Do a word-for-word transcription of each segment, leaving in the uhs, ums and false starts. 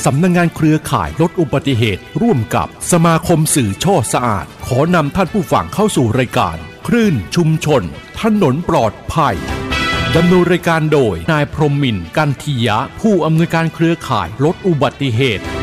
สำนักงานเครือข่ายลดอุบัติเหตุร่วมกับสมาคมสื่อช่อสะอาดขอนำท่านผู้ฟังเข้าสู่รายการคลื่นชุมชนถนนปลอดภัยดำเนินรายการโดยนายพรหมินทร์กันทิยะผู้อำนวยการเครือข่ายลดอุบัติเหตุ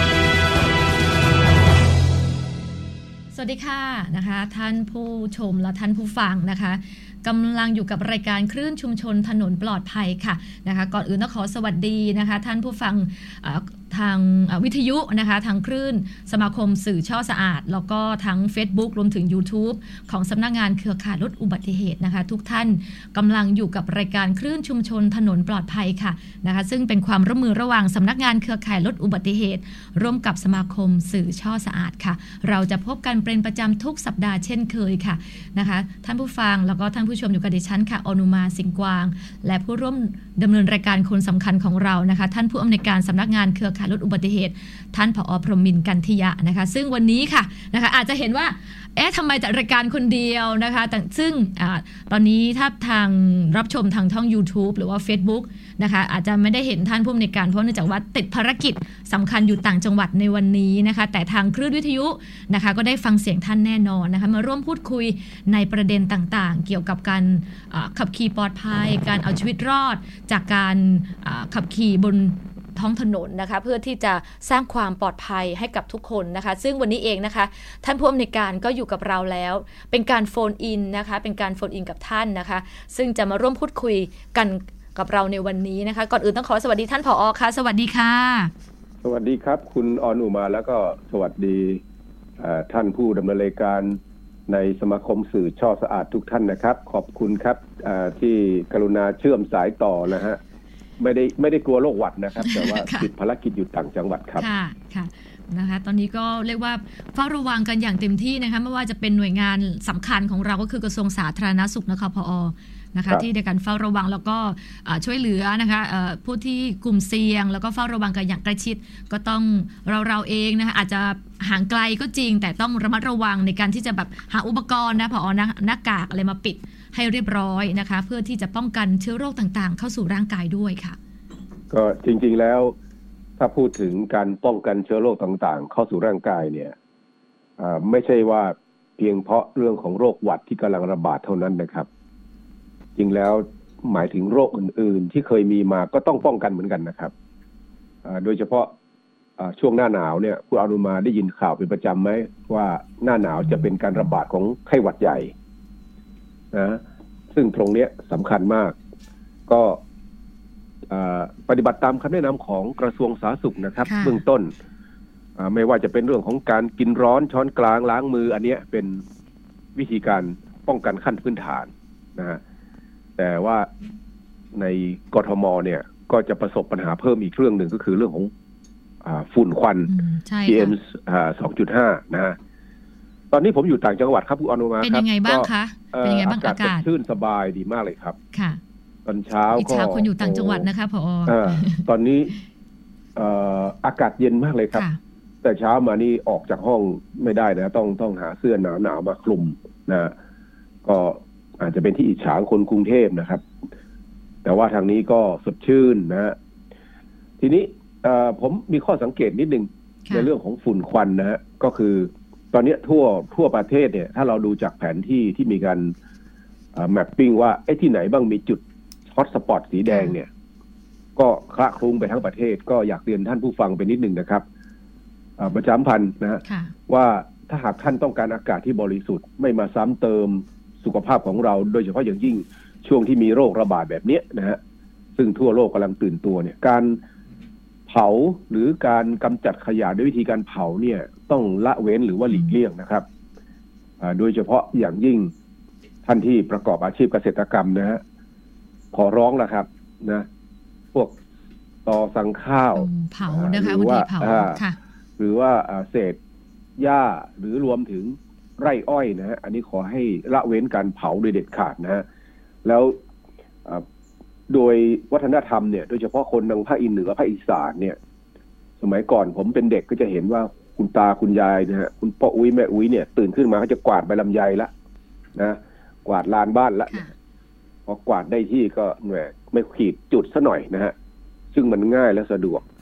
สวัสดีค่ะนะคะท่านผู้ชมและท่านผู้ฟังนะคะกำลังอยู่กับรายการคลื่นชุมชนถนนปลอดภัยค่ะนะคะก่อนอื่นต้องขอสวัสดีนะคะท่านผู้ฟังทางวิทยุนะคะทางคลื่นสมาคมสื่อช่อสะอาดแล้วก็ทั้ง Facebook รวมถึง YouTube ของสำนักงานเครือข่ายลดอุบัติเหตุนะคะทุกท่านกำลังอยู่กับรายการคลื่นชุมชนถนนปลอดภัยค่ะนะคะซึ่งเป็นความร่วมมือระหว่างสำนักงานเครือข่ายลดอุบัติเหตุร่วมกับสมาคมสื่อช่อสะอาดค่ะเราจะพบกันเป็นประจำทุกสัปดาห์เช่นเคยค่ะนะคะท่านผู้ฟังแล้วก็ท่านผู้ชมอยู่กับดิฉันค่ะอนุมาสิงห์กวางและผู้ร่วมดำเนินรายการคนสำคัญของเรานะคะท่านผู้อำนวยการสำนักงานเครือข่ายลดอุบัติเหตุท่านผอ.พรหมินทร์กันทิยะนะคะซึ่งวันนี้ค่ะนะคะอาจจะเห็นว่าเอ๊ะทำไมจัดรายการคนเดียวนะคะแต่ซึ่งอตอนนี้ถ้าทางรับชมทางช่อง YouTube หรือว่า Facebook นะคะอาจจะไม่ได้เห็นท่านผู้อำนวยการเพราะเนื่องจากว่าติดภารกิจสำคัญอยู่ต่างจังหวัดในวันนี้นะคะแต่ทางคลื่นวิทยุนะคะก็ได้ฟังเสียงท่านแน่นอนนะคะมาร่วมพูดคุยในประเด็นต่างๆเกี่ยวกับการขับขี่ปลอดภัยการเอาชีวิตรอดจากการขับขี่บนท้องถนนนะคะเพื่อที่จะสร้างความปลอดภัยให้กับทุกคนนะคะซึ่งวันนี้เองนะคะท่านผู้อำนวยการก็อยู่กับเราแล้วเป็นการโฟนอินนะคะเป็นการโฟนอินกับท่านนะคะซึ่งจะมาร่วมพูดคุยกันกับเราในวันนี้นะคะก่อนอื่นต้องขอสวัสดีท่านผอ.ค่ะสวัสดีค่ะสวัสดีครับคุณอนุมาแล้วก็สวัสดีท่านผู้ดำเนินรายการในสมาคมสื่อช่อสะอาดทุกท่านนะครับขอบคุณครับที่กรุณาเชื่อมสายต่อนะฮะไม่ได้ไม่ได้กลัวโรคหวัดนะครับแต่ว่าติดภารกิจอยู่ต่างจังหวัดครับค่ะค่ะนะคะตอนนี้ก็เรียกว่าเฝ้าระวังกันอย่างเต็มที่นะคะไม่ว่าจะเป็นหน่วยงานสำคัญของเราก็คือกระทรวงสาธารณสุขนะคะผอ.นะคะที่ในการเฝ้าระวังแล้วก็ช่วยเหลือนะคะผู้ที่กลุ่มเสี่ยงแล้วก็เฝ้าระวังกันอย่างใกล้ชิดก็ต้องเราเราเองนะคะอาจจะห่างไกลก็จริงแต่ต้องระมัดระวังในการที่จะแบบหาอุปกรณ์นะผอ.หน้ากากอะไรมาปิดให้เรียบร้อยนะคะเพื่อที่จะป้องกันเชื้อโรคต่างๆเข้าสู่ร่างกายด้วยค่ะก็จริงๆแล้วถ้าพูดถึงการป้องกันเชื้อโรคต่างๆเข้าสู่ร่างกายเนี่ยไม่ใช่ว่าเพียงเพราะเรื่องของโรคหวัดที่กำลังระบาดเท่านั้นนะครับจริงแล้วหมายถึงโรคอื่นๆที่เคยมีมาก็ต้องป้องกันเหมือนกันนะครับโดยเฉพาะช่วงหน้าหนาวเนี่ยคุณอนุมาได้ยินข่าวเป็นประจำไหมว่าหน้าหนาวจะเป็นการระบาดของไข้หวัดใหญ่นะซึ่งตรงนี้สำคัญมากก็ปฏิบัติตามคำแนะนำของกระทรวงสาธารณสุขนะครับเบื้องต้นไม่ว่าจะเป็นเรื่องของการกินร้อนช้อนกลางล้างมืออันนี้เป็นวิธีการป้องกันขั้นพื้นฐานนะฮะแต่ว่าในกทมเนี่ยก็จะประสบปัญหาเพิ่มอีกเรื่องหนึ่งก็คือเรื่องของฝุ่นควัน พี เอ็ม สองจุดห้า นะฮะตอนนี้ผมอยู่ต่างจังหวัดครับคุณอนุมาครับเป็นยังไงบ้างคะเป็นยังไงบ้างอากาศชื่นสบายดีมากเลยครับค่ะตอนเช้าก็อิจฉาคนอยู่ต่างจังหวัดนะคะผอ. ตอนนี้อากาศเย็นมากเลยครับแต่เช้ามานี่ออกจากห้องไม่ได้นะต้องต้องหาเสื้อหนาหนาวมาคลุมนะก็อาจจะเป็นที่อิจฉาคนกรุงเทพนะครับแต่ว่าทางนี้ก็สดชื่นนะฮะทีนี้ผมมีข้อสังเกตนิดนึงในเรื่องของฝุ่นควันนะฮะก็คือตอนนี้ทั่วทั่วประเทศเนี่ยถ้าเราดูจากแผนที่ที่มีการแมปปิ้งว่าไอ้ที่ไหนบ้างมีจุดฮอตสปอตสีแดงเนี่ยก็คละคลุ้งไปทั้งประเทศก็อยากเรียนท่านผู้ฟังไปนิดนึงนะครับประชาสัมพันธ์นะว่าถ้าหากท่านต้องการอากาศที่บริสุทธิ์ไม่มาซ้ำเติมสุขภาพของเราโดยเฉพาะอย่างยิ่งช่วงที่มีโรคระบาดแบบนี้นะฮะซึ่งทั่วโลกกำลังตื่นตัวเนี่ยการเผาหรือการกำจัดขยะด้วยวิธีการเผาเนี่ยต้องละเว้นหรือว่าหลีกเลี่ยงนะครับโดยเฉพาะอย่างยิ่งท่านที่ประกอบอาชีพเกษตรกรรมนะฮะขอร้องละครับนะพวกตอสั่งข้าวเผานะคะหรือว่าหรือว่าเศษหญ้าหรือรวมถึงไร่อ้อยนะฮะอันนี้ขอให้ละเว้นการเผาโดยเด็ดขาดนะฮะแล้วโดยวัฒนธรรมเนี่ยโดยเฉพาะคนทางภาคอีสานเหนือภาคอีสานเนี่ยสมัยก่อนผมเป็นเด็กก็จะเห็นว่าคุณตาคุณยายนะฮะคุณพ่ออุ้ยแม่อุ้ยเนี่ยตื่นขึ้นมาเขาจะกวาดใบลำไยละนะกวาดลานบ้านละพอกวาดได้ที่ก็แหมไม่ขีดจุดซะหน่อยนะฮะซึ่งมันง่ายและสะดวก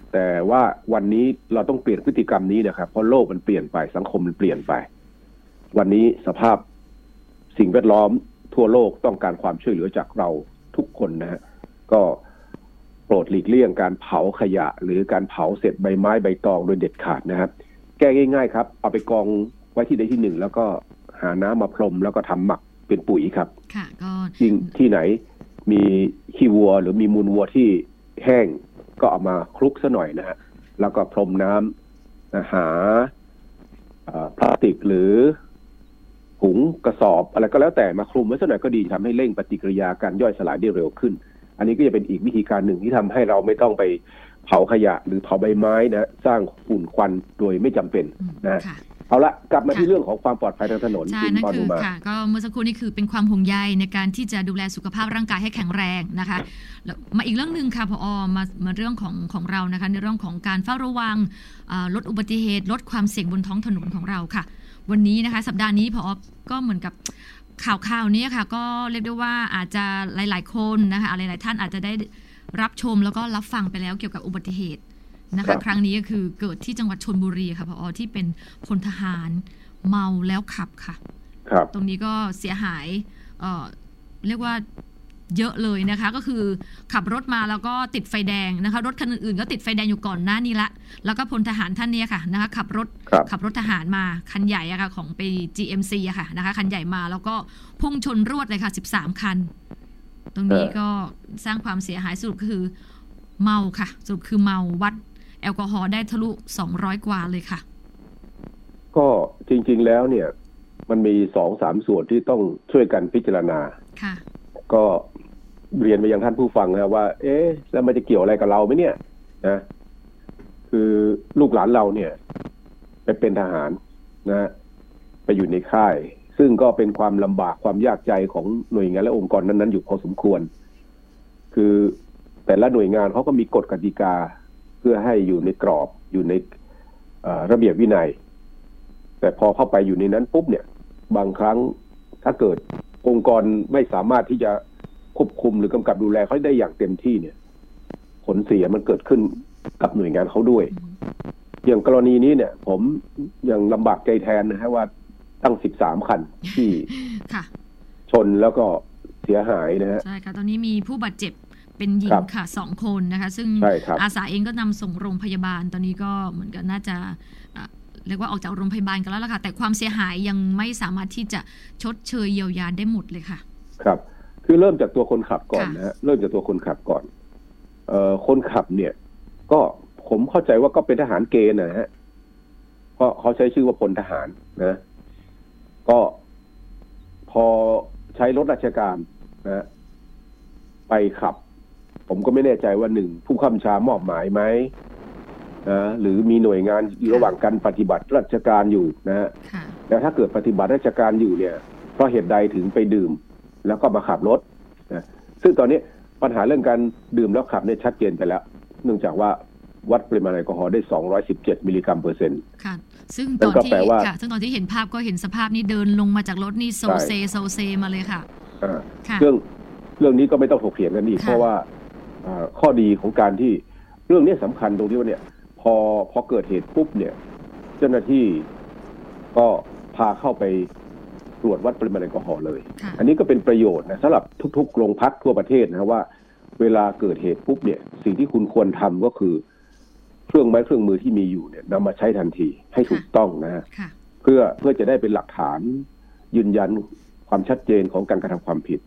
แต่ว่าวันนี้เราต้องเปลี่ยนพฤติกรรมนี้นะครับเพราะโลกมันเปลี่ยนไปสังคมมันเปลี่ยนไปวันนี้สภาพสิ่งแวดล้อมทั่วโลกต้องการความช่วยเหลือจากเราทุกคนนะฮะก็โปรดหลีกเลี่ยงการเผาขยะหรือการเผาเศษใบไม้ใบตองโดยเด็ดขาดนะครับแก้ง่ายๆครับเอาไปกองไว้ที่ใดที่หนึ่งแล้วก็หาน้ำมาพรมแล้วก็ทำหมักเป็นปุ๋ยครับค่ะก็ยิ่งที่ไหนมีขี้วัวหรือมีมูลวัวที่แห้งก็เอามาคลุกซะหน่อยนะฮะแล้วก็พรมน้ำหาพลาสติกหรือถุงกระสอบอะไรก็แล้วแต่มาคลุมไว้ซะหน่อยก็ดีทำให้เร่งปฏิกิริยาการย่อยสลายได้เร็วขึ้นอันนี้ก็จะเป็นอีกวิธีการหนึ่งที่ทำให้เราไม่ต้องไปเผาขยะหรือเผาใบไม้นะสร้างฝุ่นควันโดยไม่จำเป็นนะเอาละกลับมาที่เรื่องของความปลอดภัยทางถนนใช่นั่นคือค่ะก็เมื่อสักครู่นี้คือเป็นความห่วงใยในการที่จะดูแลสุขภาพร่างกายให้แข็งแรงนะคะแล้วมาอีกเรื่องนึงค่ะผอ.มามาเรื่องของของเรานะคะในเรื่องของการเฝ้าระวังลดอุบัติเหตุลดความเสี่ยงบนท้องถนนของเราค่ะวันนี้นะคะสัปดาห์นี้ผอ.ก็เหมือนกับข่าวข่าวนี้ค่ะก็เรียกได้ว่าอาจจะหลายๆคนนะคะหลายๆท่านอาจจะได้รับชมแล้วก็รับฟังไปแล้วเกี่ยวกับอุบัติเหตุนะคะครั้งนี้ก็คือเกิดที่จังหวัดชลบุรีค่ะผอ.ที่เป็นพลทหารเมาแล้วขับค่ะครับตรงนี้ก็เสียหายเอ่อเรียกว่าเยอะเลยนะคะก็คือขับรถมาแล้วก็ติดไฟแดงนะคะรถคันอื่นๆก็ติดไฟแดงอยู่ก่อนหน้านี้ละแล้วก็พลทหารท่านนี้ค่ะนะคะขับรถขับรถทหารมาคันใหญ่อะค่ะของไป จี เอ็ม ซี อะค่ะนะคะคันใหญ่มาแล้วก็พุ่งชนรวดเลยค่ะสิบสามคันตรงนี้ก็สร้างความเสียหายสรุปคือเมาค่ะสรุปคือเมาวัดแอลกอฮอล์ได้ทะลุสองร้อยกว่าเลยค่ะก็จริงๆแล้วเนี่ยมันมี สองถึงสาม ส่วนที่ต้องช่วยกันพิจารณาค่ะก็เรียนไปยังท่านผู้ฟังนะว่าเอ๊ะแล้วมันจะเกี่ยวอะไรกับเราไหมเนี่ยนะคือลูกหลานเราเนี่ยไปเป็นทหารนะไปอยู่ในค่ายซึ่งก็เป็นความลำบากความยากใจของหน่วยงานและองค์กรนั้นๆอยู่พอสมควรคือแต่ละหน่วยงานเขาก็มีกฎกติกาเพื่อให้อยู่ในกรอบอยู่ในระเบียบวินัยแต่พอเข้าไปอยู่ในนั้นปุ๊บเนี่ยบางครั้งถ้าเกิดองค์กรไม่สามารถที่จะควบคุมหรือกำกับดูแลเขาได้อย่างเต็มที่เนี่ยผลเสียมันเกิดขึ้นกับหน่วยงานเขาด้วยอย่างกรณีนี้เนี่ยผมยังลำบากใจแทนนะฮะว่าตั้งสิบสามคันที่ชนแล้วก็เสียหายนะฮะใช่ค่ะตอนนี้มีผู้บาดเจ็บเป็นหญิงค่ะสองคนนะคะซึ่งอาสาเองก็นำส่งโรงพยาบาลตอนนี้ก็เหมือนกันน่าจะเรียกว่าออกจากโรงพยาบาลกันแล้วล่ะค่ะแต่ความเสียหายยังไม่สามารถที่จะชดเชยเยียวยาได้หมดเลยค่ะครับคือเริ่มจากตัวคนขับก่อนนะฮะเริ่มจากตัวคนขับก่อนเอ่อคนขับเนี่ยก็ผมเข้าใจว่าก็เป็นทหารเกณฑ์นะฮะเพราะเขาใช้ชื่อว่าพลทหารนะก็พอใช้รถราชการนะไปขับผมก็ไม่แน่ใจว่าหนึ่งผู้ข้าราชการมอบหมายไหมนะหรือมีหน่วยงานอยู่ระหว่างการปฏิบัติราชการอยู่นะฮะแล้วถ้าเกิดปฏิบัติราชการอยู่เนี่ยเพราะเหตุใดถึงไปดื่มแล้วก็มาขับรถนะซึ่งตอนนี้ปัญหาเรื่องการดื่มแล้วขับเนี่ยชัดเจนไปแล้วเนื่องจากว่าวัดปริมาณแอลกอฮอล์ได้สองร้อยสิบเจ็ดมิลลิกรัมเปอร์เซ็นต์ค่ะซึ่งตอนที่ค่ะซึ่งตอนที่เห็นภาพก็เห็นสภาพนี้เดินลงมาจากรถนี่โซเซโซเซมาเลยค่ะอ่าเรื่องเรื่องนี้ก็ไม่ต้องถกเถียงกันอีกเพราะว่าข้อดีของการที่เรื่องนี้สำคัญตรงที่ว่าเนี่ยพอพอเกิดเหตุปุ๊บเนี่ยเจ้าหน้าที่ก็พาเข้าไปตรวจวัดปริมาณแอลกอฮอล์เลยอันนี้ก็เป็นประโยชน์นะสำหรับทุกๆโรงพักทั่วประเทศนะว่าเวลาเกิดเหตุปุ๊บเนี่ยสิ่งที่คุณควรทำก็คือเครื่องไม้เครื่องมือที่มีอยู่เนี่ยนำมาใช้ทันทีให้ถูกต้องนะฮะเพื่อเพื่อจะได้เป็นหลักฐานยืนยันความชัดเจนของการกระทำความผิด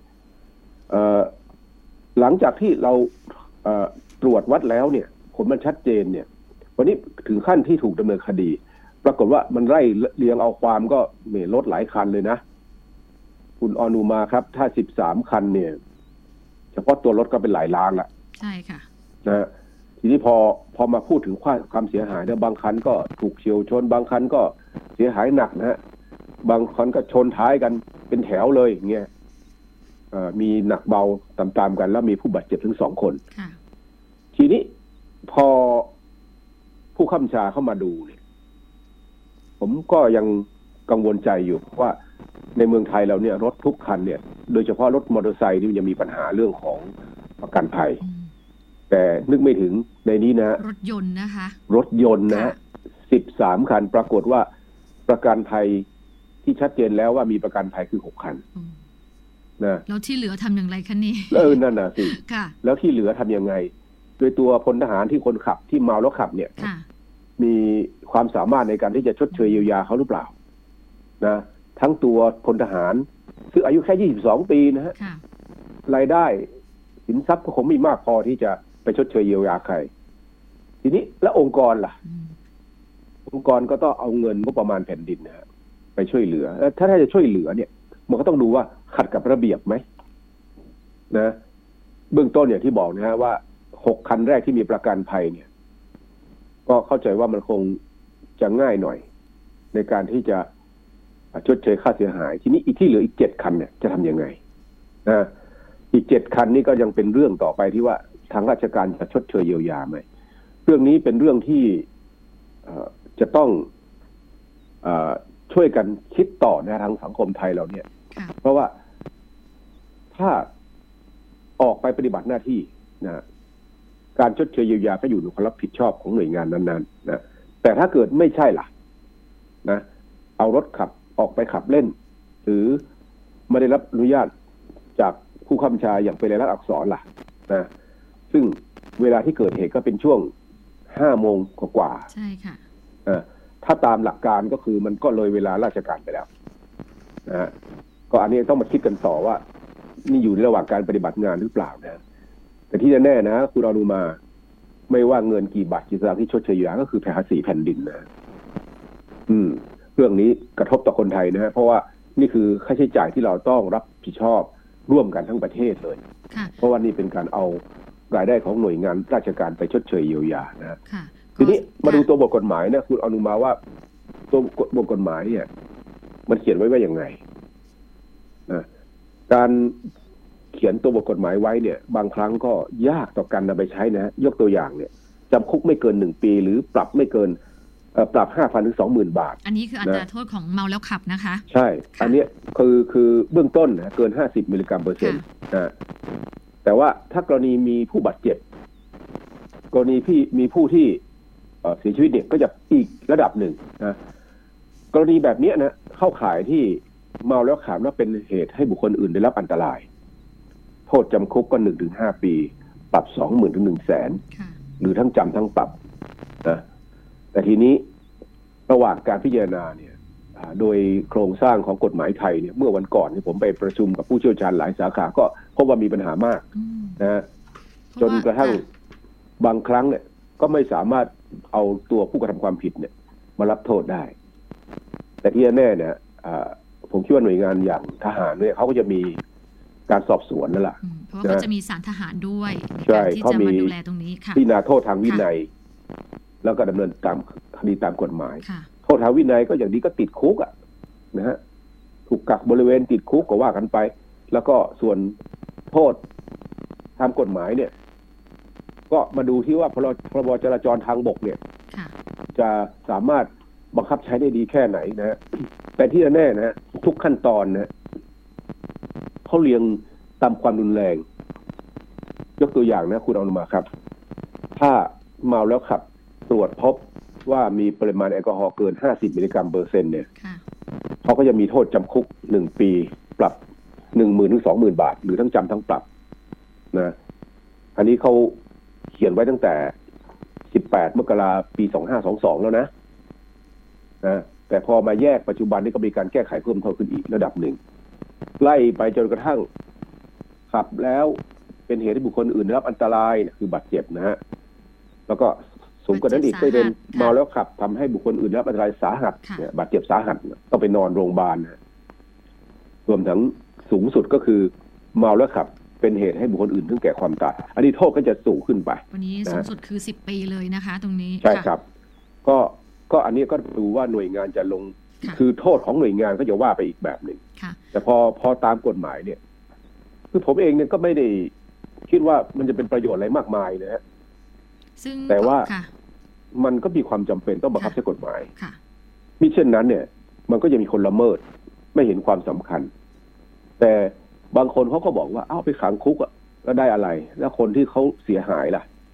หลังจากที่เราตรวจวัดแล้วเนี่ยผลมันชัดเจนเนี่ยวันนี้ถึงขั้นที่ถูกดำเนินคดีปรากฏว่ามันไล่เรียงเอาความก็เมลดหลายคันเลยนะคุณอนุมาครับถ้าสิบสามคันเนี่ยเฉพาะตัวรถก็เป็นหลายล้านละใช่ค่ะนะทีนี้พอพอมาพูดถึงความเสียหายเนี่ยบางคันก็ถูกเฉียวชนบางคันก็เสียหายหนักนะฮะบางคันก็ชนท้ายกันเป็นแถวเลยอย่างเงี้ยมีหนักเบาตามๆกันแล้วมีผู้บาดเจ็บถึงสองคนทีนี้พอผู้ข้าราชการเข้ามาดูเนี่ยผมก็ยังกังวลใจอยู่ว่าในเมืองไทยเราเนี่ยรถทุกคันเนี่ยโดยเฉพาะรถมอเตอร์ไซค์นี่มันจะมีปัญหาเรื่องของประกันภัยแต่นึกไม่ถึงในนี้นะรถยนต์นะคะรถยนต์นะสิบสามคันปรากฏว่าประกันภัยที่ชัดเจนแล้วว่ามีประกันภัยคือหกคันนะแล้วที่เหลือทำอย่างไรคะนี่เออนั่นน่ะสิแล้วที่เหลือทำยังไงโดยตัวพลทหารที่คนขับที่เมาแล้วขับเนี่ยมีความสามารถในการที่จะชดเชยเยียวยาเขาหรือเปล่านะทั้งตัวพลทหารซึ่งอายุแค่ยี่สิบสองปีนะฮะรายได้สินทรัพย์ก็คงไม่มากพอที่จะไปชดเชยเยียวยาใครทีนี้แล้วองค์กรล่ะองค์กรก็ต้องเอาเงินงบประมาณแผ่นดินนะฮะไปช่วยเหลือแล้วถ้าถ้าจะช่วยเหลือเนี่ยมันก็ต้องดูว่าขัดกับระเบียบไหมนะเบื้องต้นอย่างที่บอกนะฮะว่าหกคันแรกที่มีประกันภัยเนี่ยก็เข้าใจว่ามันคงจะง่ายหน่อยในการที่จะชดเชยค่าเสียหายทีนี้อีกที่เหลืออีกเจ็ดคันเนี่ยจะทำยังไงนะอีกเจ็ดคันนี่ก็ยังเป็นเรื่องต่อไปที่ว่าทางราชการจะชดเชยเยียวยาไหมเรื่องนี้เป็นเรื่องที่จะต้องช่วยกันคิดต่อในทางสังคมไทยเราเนี่ยเพราะว่าถ้าออกไปปฏิบัติหน้าที่นะการชดเชยเยียวยาก็อยู่ในความรับผิดชอบของหน่วยงานนั้นๆนะแต่ถ้าเกิดไม่ใช่ล่ะนะเอารถขับออกไปขับเล่นหรือไม่ได้รับอนุญาตจากผู้บังคับบัญชาอย่างเป็นลายลักษณ์อักษรล่ะนะซึ่งเวลาที่เกิดเหตุก็เป็นช่วงห้าโมงกว่าใช่ค่ะถ้าตามหลักการก็คือมันก็เลยเวลาราชการไปแล้วนะก็อันนี้ต้องมาคิดกันต่อว่านี่อยู่ในระหว่างการปฏิบัติงานหรือเปล่านะแต่ที่แน่ๆนะคุณอนุมาไม่ว่าเงินกี่บาทกี่สตางค์ที่ชดเชยเยียวยาก็คือภาษีแผ่นดินนะอืมเรื่องนี้กระทบต่อคนไทยนะฮะเพราะว่านี่คือค่าใช้จ่ายที่เราต้องรับผิดชอบร่วมกันทั้งประเทศเลยเพราะว่านี่เป็นการเอารายได้ของหน่วยงานราชการไปชดเชยเยียวยานะทีนี้มาดูตัวบทกฎหมายนะคุณอนุมาว่าตัวบทกฎหมายเนี่ยมันเขียนไว้ว่าอย่างไงนะการเขียนตัวบทกฎหมายไว้เนี่ยบางครั้งก็ยากต่อการนำไปใช้นะยกตัวอย่างเนี่ยจำคุกไม่เกินหนึ่งปีหรือปรับไม่เกินปรับ ห้าพัน ถึง สองหมื่น บาทอันนี้คืออัตราโทษของเมาแล้วขับนะคะใช่อันนี้คือคือเบื้องต้นนะเกินห้าสิบมิลลิกรัมเปอร์เซ็นต์นะแต่ว่าถ้ากรณีมีผู้บาดเจ็บกรณีที่มีผู้ที่เสียชีวิตเนี่ยก็จะอีกระดับหนึ่งนะกรณีแบบนี้นะเข้าข่ายที่เมาแล้วขับแล้วเป็นเหตุให้บุคคลอื่นได้รับอันตรายโทษจำคุกก็หนึ่งถึงห้าปีปรับสองหมื่นถึงหนึ่งแสนหรือทั้งจำทั้งปรับนะแต่ทีนี้ระหว่างการพิจารณาเนี่ยโดยโครงสร้างของกฎหมายไทยเนี่ยเมื่อวันก่อนที่ผมไปประชุมกับผู้เชี่ยวชาญหลายสาขาก็พบว่ามีปัญหามากนะจนกระทั่งบางครั้งเนี่ยก็ไม่สามารถเอาตัวผู้กระทำความผิดเนี่ยมารับโทษได้แต่ที่แน่เนี่ยผมคิดว่าหน่วยงานอย่างทหารเนี่ยเขาก็จะมีการสอบสวนนั่นแหละเพราะเขาจะมีศาลทหารด้วยที่จะมาดูแลตรงนี้ค่ะพิจารณาโทษทางวินัยแล้วก็ดำเนินตามคดีตามกฎหมายโทษทางวินัยก็อย่างนี้ก็ติดคุกอ่ะนะฮะถูกกักบริเวณติดคุกก็ว่ากันไปแล้วก็ส่วนโทษตามกฎหมายเนี่ยก็มาดูที่ว่าพรบจราจรทางบกเนี่ยจะสามารถบังคับใช้ได้ดีแค่ไหนนะฮะแต่ที่แน่ๆนะทุกขั้นตอนนะเขาเรียงตามความรุนแรงยกตัวอย่างนะคุณอนุมาครับถ้าเมาแล้วขับตรวจพบว่ามีปริมาณแอลกอฮอล์เกินห้าสิบมิลลิกรัมเปอร์เซ็นต์เนี่ยเขาก็จะมีโทษจำคุกหนึ่งปีปรับหนึ่งหมื่นถึงสองหมื่นบาทหรือทั้งจำทั้งปรับนะอันนี้เขาเขียนไว้ตั้งแต่สิบแปดมกราปีสองห้าสองสองแล้วนะนะแต่พอมาแยกปัจจุบันนี้ก็มีการแก้ไขเพิ่มเติมขึ้นอีกระดับหนึ่งไล่ไปจนกระทั่งขับแล้วเป็นเหตุให้บุคคลอื่นได้รับอันตรายคือบาดเจ็บนะฮะแล้วก็สูงกว่านั้นอีกก็เป็นเมาแล้วขับทำให้บุคคลอื่นได้รับอันตรายสาหัสบาดเจ็บสาหัสต้องไปนอนโรงพยาบาลนะรวมทั้งสูงสุดก็คือเมาแล้วขับเป็นเหตุให้บุคคลอื่นถึงแก่ความตายอันนี้โทษก็จะสูงขึ้นไปวันนี้สูงสุดคือสิบปีเลยนะคะตรงนี้ใช่ครับก็ก็อันนี้ก็ดูว่าหน่วยงานจะลงคือโทษของหน่วยงานก็จะว่าไปอีกแบบหนึ่งแต่พอพอตามกฎหมายเนี่ยคือผมเองเนี่ยก็ไม่ได้คิดว่ามันจะเป็นประโยชน์อะไรมากมายนะฮะแต่ว่ามันก็มีความจำเป็นต้องบังคับใช้กฎหมายมิเช่นนั้นเนี่ยมันก็จะมีคนละเมิดไม่เห็นความสำคัญแต่บางคนเขาก็บอกว่าเอาไปขังคุกอะแล้วได้อะไรแล้วคนที่เขาเสียหายล่ะ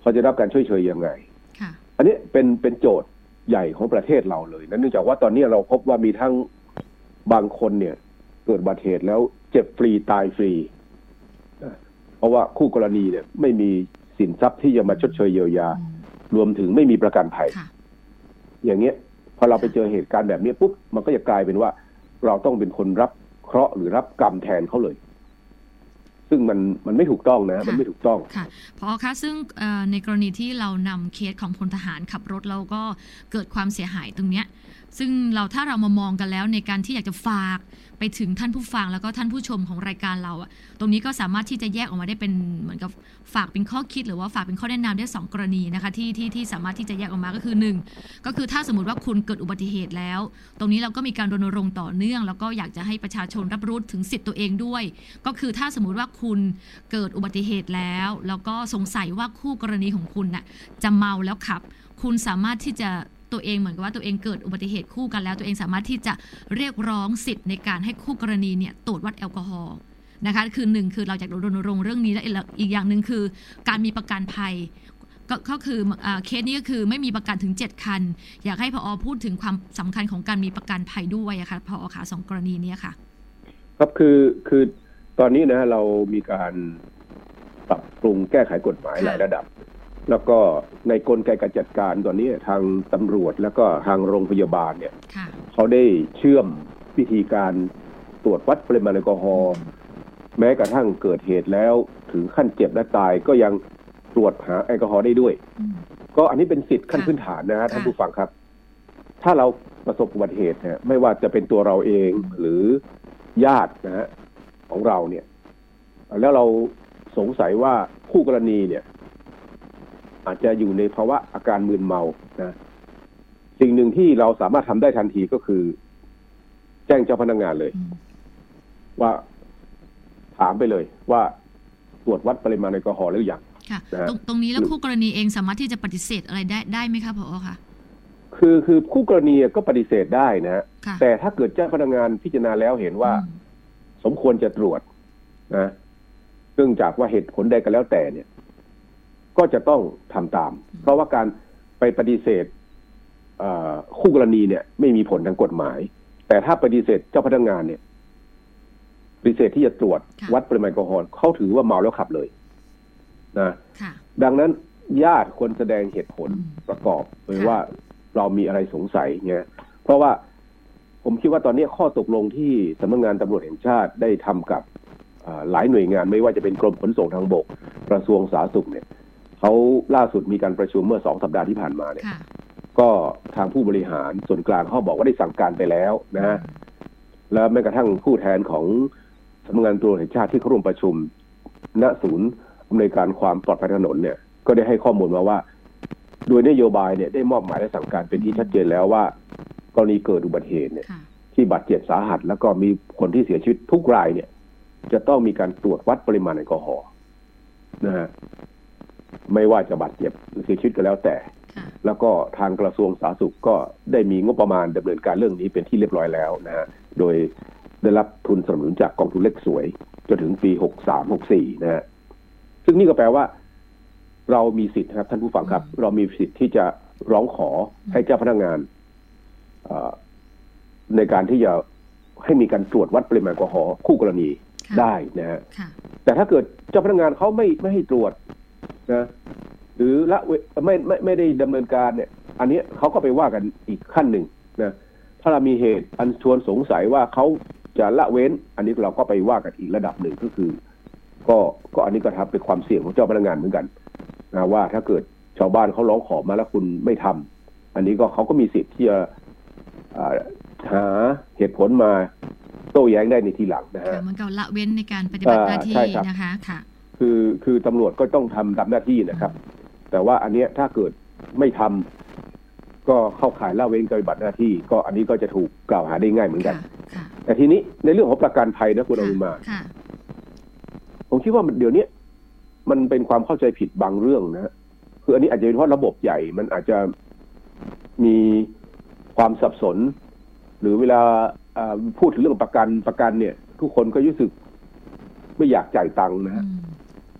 เขาจะรับการช่วยเชยยังไงอันนี้เป็นเป็นโจทย์ใหญ่ของประเทศเราเลยนะเนื่องจากว่าตอนนี้เราพบว่ามีทั้งบางคนเนี่ยเกิดอุบัติเหตุแล้วเจ็บฟรีตายฟรีเพราะว่าคู่กรณีเนี่ยไม่มีสินทรัพย์ที่จะมาชดเชยเยียวยารวมถึงไม่มีประกันภัยอย่างเงี้ยพอเราไปเจอเหตุการณ์แบบนี้ปุ๊บมันก็จะกลายเป็นว่าเราต้องเป็นคนรับเคราะห์หรือรับกรรมแทนเขาเลยซึ่งมันมันไม่ถูกต้องนะมันไม่ถูกต้องค่ะพอคะซึ่งในกรณีที่เรานำเคสของพลทหารขับรถแล้วก็เกิดความเสียหายตรงเนี้ยซึ่งเราถ้าเรามามองกันแล้วในการที่อยากจะฝากไปถึงท่านผู้ฟังแล้วก็ท่านผู้ชมของรายการเราอะตรงนี้ก็สามารถที่จะแยกออกมาได้เป็นเหมือนกับฝากเป็นข้อคิดหรือว่าฝากเป็นข้อแนะนำได้สองกรณีนะคะที่ที่ที่สามารถที่จะแยกออกมาก็คือหนึ่งก็คือถ้าสมมติว่าคุณเกิดอุบัติเหตุแล้วตรงนี้เราก็มีการรณรงค์ต่อเนื่องแล้วก็อยากจะให้ประชาชนรับรู้ถึงสิทธิ์ตัวเองด้วยก็คือถ้าสมมติว่าคุณเกิดอุบัติเหตุแล้วแล้วก็สงสัยว่าคู่กรณีของคุณน่ะจะเมาแล้วขับคุณสามารถที่จะตัวเองเหมือนกับว่าตัวเองเกิดอุบัติเหตุคู่กันแล้วตัวเองสามารถที่จะเรียกร้องสิทธิ์ในการให้คู่กรณีเนี่ยตรวจวัดแอลกอฮอล์นะคะคือหนึ่งคือเราอยากรณรงค์เรื่องนี้และอีกอย่างหนึ่งคือการมีประกันภัยก็คือเคสนี้ก็คือไม่มีประกันถึงเจ็ดคันอยากให้ผอ.พูดถึงความสำคัญของการมีประกันภัยด้วยอะค่ะผอ.ค่ะสองกรณีนี้ค่ะครับคือคือตอนนี้นะเรามีการปรับปรุงแก้ไขกฎหมายหลายระดับแล้วก็ในกลไกการจัดการตอนนี้ทางตำรวจแล้วก็ทางโรงพยาบาลเนี่ยเขาได้เชื่อมวิธีการตรวจวัดปริมาณแอลกอฮอล์แม้กระทั่งเกิดเหตุแล้วถึงขั้นเจ็บและตายก็ยังตรวจหาแอลกอฮอล์ได้ด้วยก็อันนี้เป็นสิทธิ์ขั้นพื้นฐานนะฮะท่านผู้ฟังครับถ้าเราประสบอุบัติเหตุเนี่ยไม่ว่าจะเป็นตัวเราเองหรือญาตินะฮะของเราเนี่ยแล้วเราสงสัยว่าคู่กรณีเนี่ยอาจจะอยู่ในภาวะอาการมึนเมานะสิ่งหนึ่งที่เราสามารถทำได้ทันทีก็คือแจ้งเจ้าพนักงานเลยว่าถามไปเลยว่าตรวจวัดปริมาณแอลกอฮอล์หรือยังค่ะตรงตรงนี้แล้วคู่กรณีเองสามารถที่จะปฏิเสธอะไรได้ได้ไหมคะผอ.คะคือคือคู่กรณีก็ปฏิเสธได้นะแต่ถ้าเกิดเจ้าพนักงานพิจารณาแล้วเห็นว่าสมควรจะตรวจนะเนื่องจากว่าเหตุผลใดก็แล้วแต่เนี่ยก็จะต้องทำตามเพราะว่าการไปปฏิเสธคู่กรณีเนี่ยไม่มีผลทางกฎหมายแต่ถ้าปฏิเสธเจ้าพนักงานเนี่ยปฏิเสธที่จะตรวจวัดปริมาณแอลกอฮอล์เขาถือว่าเมาแล้วขับเลยนะดังนั้นญาติควรแสดงเหตุผลประกอบเลยว่าเรามีอะไรสงสัยเนี่ยเพราะว่าผมคิดว่าตอนนี้ข้อตกลงที่สำนักงานตำรวจแห่งชาติได้ทำกับหลายหน่วยงานไม่ว่าจะเป็นกรมขนส่งทางบกกระทรวงสาธารณสุขเนี่ยเขาล่าสุดมีการประชุมเมื่อสองสัปดาห์ที่ผ่านมาเนี่ยก็ทางผู้บริหารส่วนกลางเขาบอกว่าได้สั่งการไปแล้วนะฮะแล้วแม้กระทั่งผู้แทนของสำนักงานตำรวจแห่งชาติที่เข้าร่วมประชุมณศูนย์อำนวยการความปลอดภัยถนนเนี่ยก็ได้ให้ข้อมูลมาว่าโดยนโยบายเนี่ยได้มอบหมายและสั่งการเป็นที่ชัดเจนแล้วว่ากรณีเกิดอุบัติเหตุเนี่ยที่บาดเจ็บสาหัสแล้วก็มีคนที่เสียชีวิตทุกรายเนี่ยจะต้องมีการตรวจวัดปริมาณแอลกอฮอล์นะฮะไม่ว่าจะบาดเจ็บหรือเสียชีวิตก็แล้วแต่แล้วก็ทางกระทรวงสาธารณสุขก็ได้มีงบประมาณดำเนินการเรื่องนี้เป็นที่เรียบร้อยแล้วนะฮะโดยได้รับทุนสนับสนุนจากกองทุนเล็กสวยจนถึงปีหกสาม หกสี่นะฮะซึ่งนี่ก็แปลว่าเรามีสิทธิ์ครับท่านผู้ฟังครับเรามีสิทธิ์ที่จะร้องขอให้เจ้าพนักงานในการที่จะให้มีการตรวจวัดปริมาณแอลกอฮอล์คู่กรณีได้นะฮะแต่ถ้าเกิดเจ้าพนักงานเขาไม่ไม่ให้ตรวจนะหรือละไม่ไม่ไม่ได้ดำเนินการเนี่ยอันนี้เขาก็ไปว่ากันอีกขั้นหนึ่งนะถ้าเรามีเหตุอันชวนสงสัยว่าเขาจะละเว้นอันนี้เราก็ไปว่ากันอีกระดับหนึ่งก็คือก็ก็อันนี้ก็ทำเป็นความเสี่ยงของเจ้าพนักงานเหมือนกันนะว่าถ้าเกิดชาวบ้านเขาร้องขอมาแล้วคุณไม่ทำอันนี้ก็เขาก็มีสิทธิ์ที่จะหาเหตุผลมาโต้แย้งได้ในทีหลังนะฮะมันก็ละเว้นในการปฏิบัติหน้าที่นะคะค่ะคือคือตำรวจก็ต้องทำตามหน้าที่นะครับแต่ว่าอันเนี้ยถ้าเกิดไม่ทำก็เข้าข่ายละเว้นการปฏิบัติหน้าที่ก็อันนี้ก็จะถูกกล่าวหาได้ง่ายเหมือนกันแต่ทีนี้ในเรื่องของประกันภัยนะคุณอรุณมาผมคิดว่าเดี๋ยวนี้มันเป็นความเข้าใจผิดบางเรื่องนะคืออันนี้อาจจะเป็นเพราะระบบใหญ่มันอาจจะมีความสับสนหรือเวลาพูดถึงเรื่องประกันประกันเนี่ยทุกคนก็รู้สึกไม่อยากจ่ายตังค์นะฮะ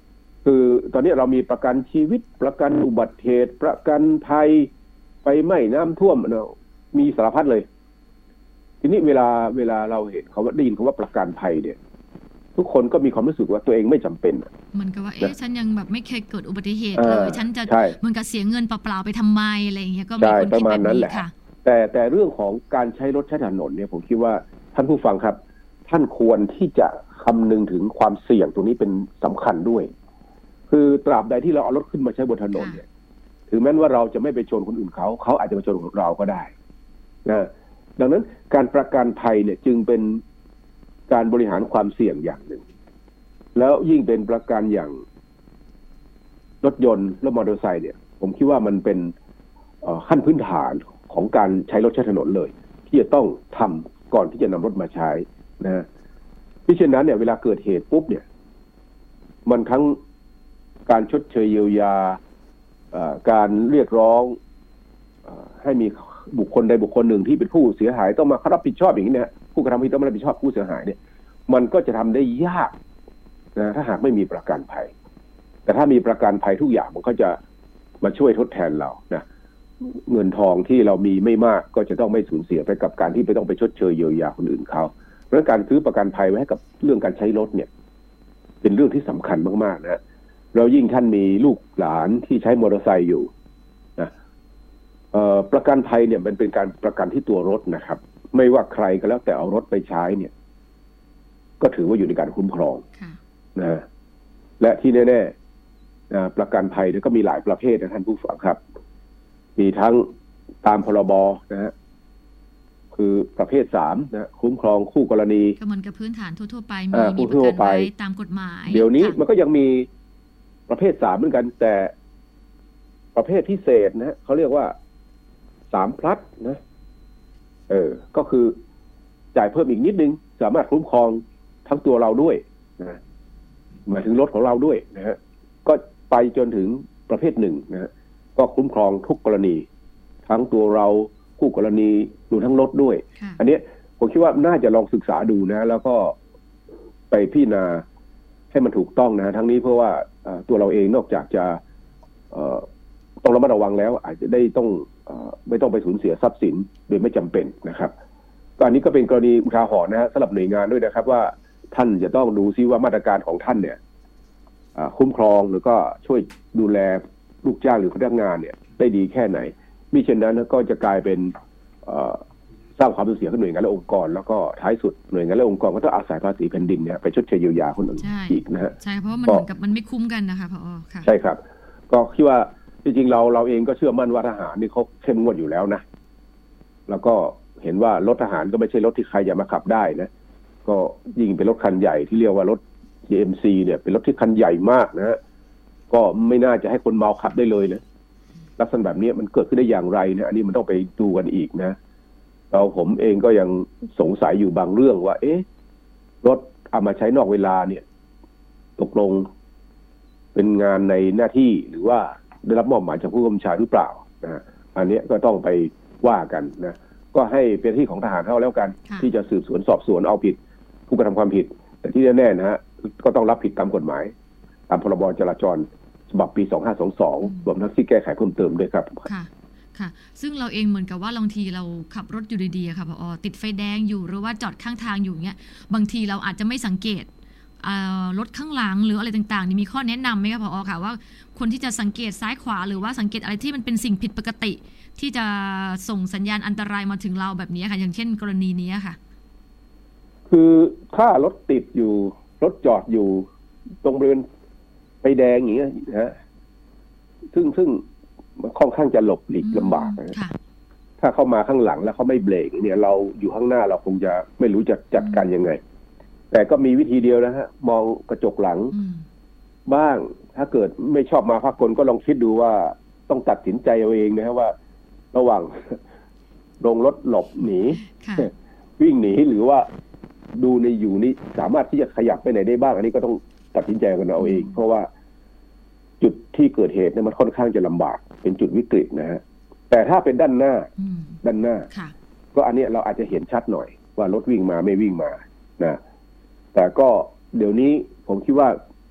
คือตอนนี้เรามีประกันชีวิตประกันอุบัติเหตุประกันภัยไฟไหม้น้ำท่วมเนาะมีสารพัดเลยทีนี้เวลาเวลาเราเห็นเขาว่าได้ยินคำว่าประกันภัยเนี่ยทุกคนก็มีความรู้สึกว่าตัวเองไม่จำเป็นมันก็ว่าเอ๊ะฉันยังแบบไม่เคยเกิดอุบัติเหตุเลยฉันจะเหมือนกับเสียเงินเปล่าๆไปทำไมอะไรอย่างเงี้ยก็มีคนคิดแบบนี้ค่ะแต่แต่เรื่องของการใช้รถใช้ถนนเนี่ยผมคิดว่าท่านผู้ฟังครับท่านควรที่จะคำนึงถึงความเสี่ยงตรงนี้เป็นสำคัญด้วยคือตราบใดที่เราเอารถขึ้นมาใช้บนถนนเนี่ยถึงแม้ว่าเราจะไม่ไปชนคนอื่นเขาเขาอาจจะมาชนเราก็ได้นะดังนั้นการประกันภัยเนี่ยจึงเป็นการบริหารความเสี่ยงอย่างหนึ่งแล้วยิ่งเป็นประกันอย่างรถยนต์และมอเตอร์ไซค์เนี่ยผมคิดว่ามันเป็นขั้นพื้นฐานของการใช้รถใช้ถนนเลยที่จะต้องทำก่อนที่จะนำรถมาใช้นะเพราะฉะนั้นเนี่ยเวลาเกิดเหตุปุ๊บเนี่ยมันทั้งการชดเชยเยียวยาการเรียกร้องให้มีบุคคลใดบุคคลหนึ่งที่เป็นผู้เสียหายต้องมารับผิดชอบอย่างนี้เนี่ยผู้กระทำผิดต้องมารับผิดชอบผู้เสียหายเนี่ยมันก็จะทำได้ยากนะถ้าหากไม่มีประกันภัยแต่ถ้ามีประกันภัยทุกอย่างมันก็จะมาช่วยทดแทนเรานะเงินทองที่เรามีไม่มากก็จะต้องไม่สูญเสียไปกับการที่ไปต้องไปชดเชยเยียวยาคนอื่นเขาเพราะการซื้อประกันภัยไว้ให้กับเรื่องการใช้รถเนี่ยเป็นเรื่องที่สำคัญมากๆนะเรายิ่งท่านมีลูกหลานที่ใช้มอเตอร์ไซค์อยู่นะประกันภัยเนี่ยมันเป็นการประกันที่ตัวรถนะครับไม่ว่าใครก็แล้วแต่เอารถไปใช้เนี่ยก็ถือว่าอยู่ในการคุ้มครองนะและที่แน่ๆนะประกันภัยเนี่ยก็มีหลายประเภทนะท่านผู้ฟังครับมีทั้งตามพรบนะฮะคือประเภทสามนะคุ้มครองคู่กรณีก็เหมือนกับพื้นฐานทั่วๆไปมีมีประกันไว้ตามกฎหมายเดี๋ยวนี้มันก็ยังมีประเภทสามเหมือนกันแต่ประเภทพิเศษนะเขาเรียกว่าสามพลัสนะเออก็คือจ่ายเพิ่มอีกนิดนึงสามารถคุ้มครองทั้งตัวเราด้วยนะหมายถึงรถของเราด้วยนะฮะก็ไปจนถึงประเภทหนึ่งนะฮะก็คุ้มครองทุกกรณีทั้งตัวเราคู่กรณีรวมทั้งรถด้วยอันนี้ผมคิดว่าน่าจะลองศึกษาดูนะแล้วก็ไปพิจารณาให้มันถูกต้องนะทั้งนี้เพื่อว่าตัวเราเองนอกจากจะต้องระมัดระวังแล้วอาจจะได้ต้องไม่ต้องไปสูญเสียทรัพย์สินโดยไม่จำเป็นนะครับก็อันนี้ก็เป็นกรณีอุทาหรณ์นะฮะสำหรับหน่วยงานด้วยนะครับว่าท่านจะต้องดูซิว่ามาตรการของท่านเนี่ยคุ้มครองหรือก็ช่วยดูแลลูกจ้างหรือพนักงานเนี่ยได้ดีแค่ไหนมิเช่นนั้นก็จะกลายเป็นสร้างความสูญเสียกับหน่วยงานและองค์กรแล้วก็ท้ายสุดหน่วยงานและองค์กรก็ต้องอาศัยภาษีแผ่นดินเนี่ยไปชดเชยเยียวยาคนอื่นอีกนะฮะใช่เพราะมันเหมือนกับมันไม่คุ้มกันนะคะผอ.ค่ะใช่ครับก็คิดว่าจริงๆเราเราเองก็เชื่อมั่นว่าทหารนี่เขาเข้มงวดอยู่แล้วนะแล้วก็เห็นว่ารถทหารก็ไม่ใช่รถที่ใครจะมาขับได้นะก็ยิ่งเป็นรถคันใหญ่ที่เรียกว่ารถ ที เอ็ม ซี เนี่ยเป็นรถที่คันใหญ่มากนะฮะก็ไม่น่าจะให้คนเมาขับได้เลยนะลักษณะแบบนี้มันเกิดขึ้นได้อย่างไรนะอันนี้มันต้องไปดูกันอีกนะเราผมเองก็ยังสงสัยอยู่บางเรื่องว่าเอ๊ะรถเอามาใช้นอกเวลาเนี่ยตกลงเป็นงานในหน้าที่หรือว่าได้รับมอบหมายจากผู้กำกับชาหรือเปล่านะอันนี้ก็ต้องไปว่ากันนะก็ให้เป็นที่ของทหารเท่าแล้วกันที่จะสืบสวนสอบสวนเอาผิดผู้กระทำความผิดแต่ที่แน่ๆนะฮะก็ต้องรับผิดตามกฎหมายตามพรบจราจรฉบับปีสองพันห้าร้อยยี่สิบสองรวมทั้งที่แก้ไขเพิ่มเติมด้วยครับค่ะค่ะซึ่งเราเองเหมือนกับว่าบางทีเราขับรถอยู่ดีๆค่ะผอ.ติดไฟแดงอยู่หรือว่าจอดข้างทางอยู่เงี้ยบางทีเราอาจจะไม่สังเกตรถข้างหลังหรืออะไรต่างๆนี่มีข้อแนะนำไหมคะผอ.ค่ะว่าคนที่จะสังเกตซ้ายขวาหรือว่าสังเกตอะไรที่มันเป็นสิ่งผิดปกติที่จะส่งสัญญาณอันตรายมาถึงเราแบบนี้ค่ะอย่างเช่นกรณีนี้ค่ะคือถ้ารถติดอยู่รถจอดอยู่ตรงบริเวณไฟแดงอย่างเงี้ยนะฮะซึ่งซึ่งค่อนข้างจะหลบหลีกลำบากนะถ้าเข้ามาข้างหลังแล้วเขาไม่เบรกเนี่ยเราอยู่ข้างหน้าเราคงจะไม่รู้จะจัดการยังไงแต่ก็มีวิธีเดียวนะฮะมองกระจกหลังบ้างถ้าเกิดไม่ชอบมาพากลก็ลองคิดดูว่าต้องตัดสินใจเอาเองนะฮะว่าระหว่างลงรถหลบหนีวิ่งหนีหรือว่าดูในอยู่นี้สามารถที่จะขยับไปไหนได้บ้างอันนี้ก็ต้องตัดสินใจกันเอาเองเพราะว่าจุดที่เกิดเหตุเนี่ยมันค่อนข้างจะลำบากเป็นจุดวิกฤตนะฮะแต่ถ้าเป็นด้านหน้าด้านหน้าก็อันนี้เราอาจจะเห็นชัดหน่อยว่ารถวิ่งมาไม่วิ่งมานะแต่ก็เดี๋ยวนี้ผมคิดว่า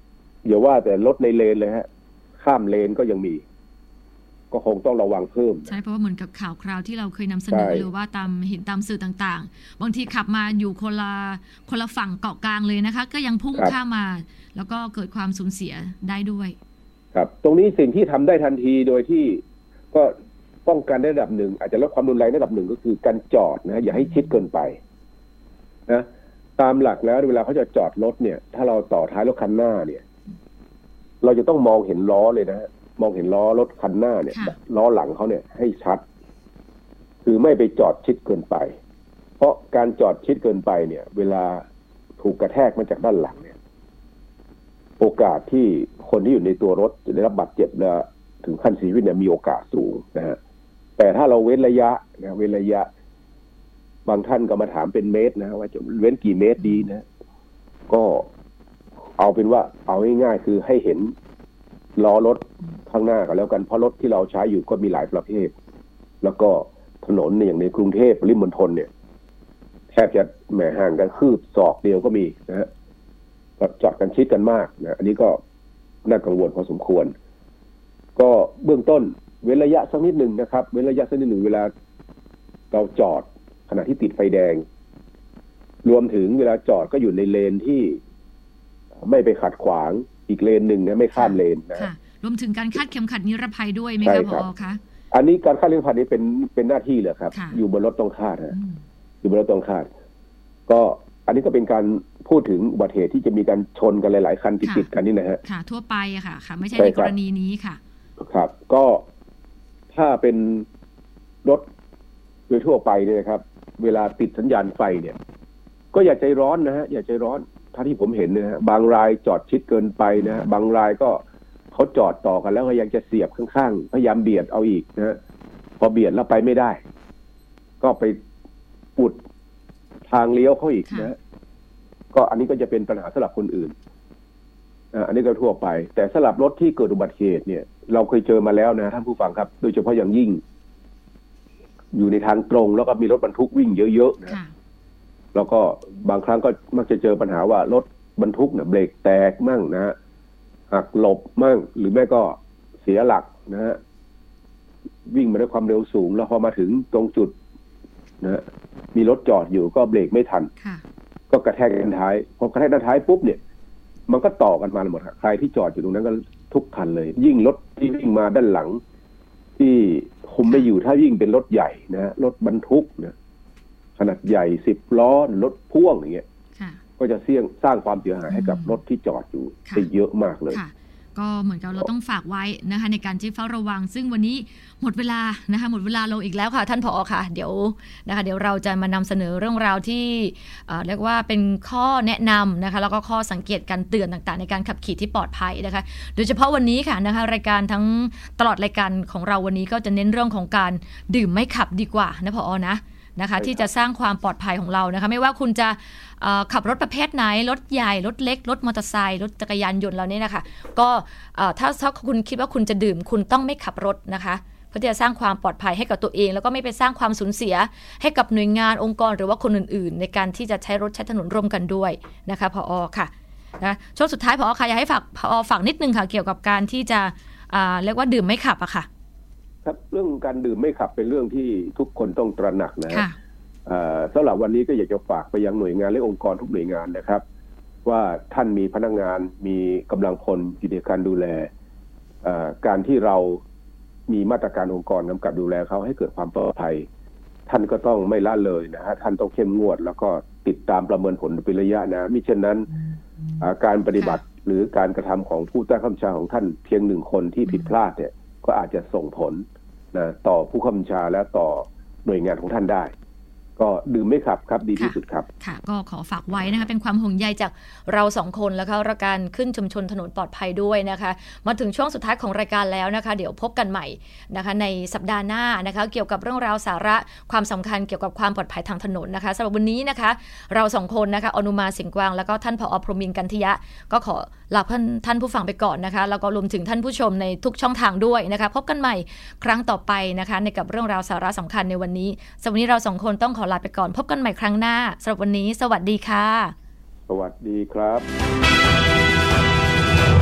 อย่าว่าแต่รถในเลนเลยฮะข้ามเลนก็ยังมีก็คงต้องระวังเพิ่มใช่เพราะว่าเหมือนกับข่าวคราวที่เราเคยนำเสนอหรือว่าตามเห็นตามสื่อต่างๆบางทีขับมาอยู่คนละคนละฝั่งเกาะกลางเลยนะคะก็ยังพุ่งข้ามมาแล้วก็เกิดความสูญเสียได้ด้วยครับตรงนี้สิ่งที่ทำได้ทันทีโดยที่ก็ป้องกันได้ระดับหนึ่งอาจจะลดความรุนแรงระดับหนึ่งก็คือการจอดนะอย่าให้ชิดเกินไปนะตามหลักแล้วเวลาเขาจะจอดรถเนี่ยถ้าเราต่อท้ายรถคันหน้าเนี่ยเราจะต้องมองเห็นล้อเลยนะมองเห็นล้อรถคันหน้าเนี่ยล้อหลังเขาเนี่ยให้ชัดคือไม่ไปจอดชิดเกินไปเพราะการจอดชิดเกินไปเนี่ยเวลาถูกกระแทกมาจากด้านหลังเนี่ยโอกาสที่คนที่อยู่ในตัวรถจะได้รับบาดเจ็บและถึงขั้นเสียชีวิตเนี่ยมีโอกาสสูงนะฮะแต่ถ้าเราเว้นระยะนะเว้นระยะบางท่านก็มาถามเป็นเมตรนะว่าจะเว้นกี่เมตรดีนะก็เอาเป็นว่าเอาง่ายๆคือให้เห็นล้อรถข้างหน้าก็แล้วกันเพราะรถที่เราใช้อยู่ก็มีหลายประเภทแล้วก็ถนนเนี่ยอย่างในกรุงเทพปริมณฑลเนี่ยแทบจะแหมห่างกันคืบศอกเดียวก็มีนะฮะจอดกันชิดกันมากนะอันนี้ก็น่ากังวลพอสมควรก็เบื้องต้นเว้นระยะสักนิดหนึ่งนะครับเว้นระยะสักนิดหนึ่งเวลาเราจอดขณะที่ติดไฟแดงรวมถึงเวลาจอดก็อยู่ในเลนที่ไม่ไปขัดขวางอีกเลนหนึ่งนะไม่ข้ามเลนนะรวมถึงการคาดเข็มขัดนิรภัยด้วยไหมคะผอ.คะอันนี้การคาดเข็มขัดนี้เป็นเป็นหน้าที่เลยครับอยู่บนรถต้องคาดนะอยู่บนรถต้องคาดก็อันนี้ก็เป็นการพูดถึงอุบัติเหตุที่จะมีการชนกันหลายๆคันติดๆกันนี่นะฮะค่ะทั่วไปอะค่ะค่ะไม่ใช่ในกรณีนี้ค่ะครับก็ถ้าเป็นรถโดยทั่วไปเนี่ยนะครับเวลาติดสัญญาณไฟเนี่ยก็อย่าใจร้อนนะฮะอย่าใจร้อนถ้าที่ผมเห็นนะฮะบางรายจอดชิดเกินไปนะฮะบางรายก็เขาจอดต่อกันแล้วก็ยังจะเสียบข้างๆพยายามเบียดเอาอีกนะฮะพอเบียดแล้วไปไม่ได้ก็ไปอุดทางเลี้ยวเขาอีกนะก็อันนี้ก็จะเป็นปัญหาสำหรับคนอื่นอันนี้ก็ทั่วไปแต่สำหรับรถที่เกิดอุบัติเหตุเนี่ยเราเคยเจอมาแล้วนะท่านผู้ฟังครับโดยเฉพาะอย่างยิ่งอยู่ในทางตรงแล้วก็มีรถบรรทุกวิ่งเยอะๆนะแล้วก็บางครั้งก็มักจะเจอปัญหาว่ารถบรรทุกเนี่ยเบรกแตกมั่งนะฮะหักหลบมั่งหรือแม่ก็เสียหลักนะฮะวิ่งมาด้วยความเร็วสูงแล้วพอมาถึงตรงจุดนะมีรถจอดอยู่ก็เบรกไม่ทันก็กระแทกด้านท้ายพอกระแทกด้านท้ายปุ๊บเนี่ยมันก็ต่อกันมาหมดใครที่จอดอยู่ตรงนั้นก็ทุกคันเลยยิ่งรถที่วิ่งมาด้านหลังที่คุมไม่อยู่ถ้ายิ่งเป็นรถใหญ่นะรถบรรทุกนะขนาดใหญ่สิบล้อรถพ่วงอย่างเงี้ยก็จะเสี่ยงสร้างความเสียหายให้กับรถที่จอดอยู่ได้เยอะมากเลยก็เหมือนกับเราต้องฝากไว้นะคะในการที่เฝ้าระวังซึ่งวันนี้หมดเวลานะคะหมดเวลาลงอีกแล้วค่ะท่านผอ.ค่ะเดี๋ยวนะคะเดี๋ยวเราจะมานำเสนอเรื่องราวที่เรียกว่าเป็นข้อแนะนำนะคะแล้วก็ข้อสังเกตการเตือนต่างๆในการขับขี่ที่ปลอดภัยนะคะโดยเฉพาะวันนี้ค่ะนะคะรายการทั้งตลอดรายการของเราวันนี้ก็จะเน้นเรื่องของการดื่มไม่ขับดีกว่านะผอ.นะนะคะที่จะสร้างความปลอดภัยของเรานะคะไม่ว่าคุณจะขับรถประเภทไหนรถใหญ่รถเล็กรถมอเตอร์ไซค์รถจักรยานยนต์เราเนี่ยนะคะก็ถ้าถ้าคุณคิดว่าคุณจะดื่มคุณต้องไม่ขับรถนะคะเพื่อที่จะสร้างความปลอดภัยให้กับตัวเองแล้วก็ไม่ไปสร้างความสูญเสียให้กับหน่วยงานองค์กรหรือว่าคนอื่นๆในการที่จะใช้รถใช้ถนนร่วมกันด้วยนะคะผอ.ค่ะนะช่วงสุดท้ายผอ.ค่ะอยากให้ฝากผอ.ฝากนิดนึงค่ะเกี่ยวกับการที่จะเรียกว่าดื่มไม่ขับอะค่ะครับเรื่องการดื่มไม่ขับเป็นเรื่องที่ทุกคนต้องตระหนักนะสำหรับวันนี้ก็อยากจะฝากไปยังหน่วยงานและองค์กรทุกหน่วยงานนะครับว่าท่านมีพนักงานมีกำลังพลอยู่ในการดูแลการที่เรามีมาตรการองค์กรกำกับดูแลเขาให้เกิดความปลอดภัยท่านก็ต้องไม่ละเลยนะฮะท่านต้องเข้มงวดแล้วก็ติดตามประเมินผลเป็นระยะนะมิฉะนั้นการปฏิบัติหรือการกระทำของผู้ใต้บังคับบัญชาของท่านเพียงหนึ่งคนที่ผิดพลาดเนี่ยก็อาจจะส่งผลนะต่อผู้บังคับบัญชาและต่อหน่วยงานของท่านได้ก็ดื่มไม่ขับครับดีที่สุดครับค่ะก็ขอฝากไว้นะคะเป็นความห่วงใยจากเราสองคนแล้วก็รายการขึ้นชุมชนถนนปลอดภัยด้วยนะคะมาถึงช่วงสุดท้ายของรายการแล้วนะคะเดี๋ยวพบกันใหม่นะคะในสัปดาห์หน้านะคะเกี่ยวกับเรื่องราวสาระความสำคัญเกี่ยวกับความปลอดภัยทางถนนนะคะสำหรับวันนี้นะคะเราสองคนนะคะอนุมาสิงห์กวางแล้วก็ท่านผอ.พรหมินทร์กันทิยะก็ขอลาท่านผู้ฟังไปก่อนนะคะแล้วก็รวมถึงท่านผู้ชมในทุกช่องทางด้วยนะคะพบกันใหม่ครั้งต่อไปนะคะในกับเรื่องราวสาระสำคัญในวันนี้สำหรับวันนี้เราสองคนต้องขอลาไปก่อนพบกันใหม่ครั้งหน้าสำหรับวันนี้สวัสดีค่ะสวัสดีครับ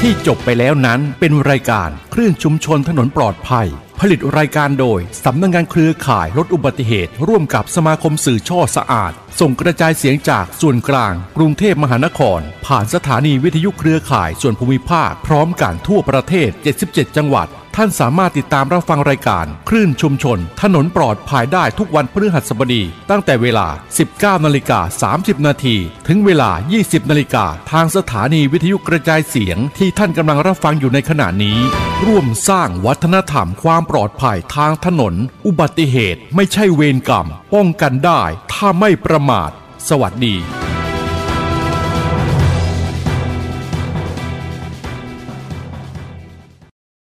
ที่จบไปแล้วนั้นเป็นรายการคลื่นชุมชนถนนปลอดภัยผลิตรายการโดยสำนักงานเครือข่ายลดอุบัติเหตุร่วมกับสมาคมสื่อช่อสะอาดส่งกระจายเสียงจากส่วนกลางกรุงเทพมหานครผ่านสถานีวิทยุเครือข่ายส่วนภูมิภาคพร้อมกันทั่วประเทศเจ็ดสิบเจ็ดจังหวัดท่านสามารถติดตามรับฟังรายการคลื่นชุมชนถนนปลอดภัยได้ทุกวันพฤหัสบดีตั้งแต่เวลา สิบเก้านาฬิกาสามสิบนาทีถึงเวลา ยี่สิบนาฬิกาทางสถานีวิทยุกระจายเสียงที่ท่านกำลังรับฟังอยู่ในขณะนี้ร่วมสร้างวัฒนธรรมความปลอดภัยทางถนนอุบัติเหตุไม่ใช่เวรกรรมป้องกันได้ถ้าไม่ประมาทสวัสดี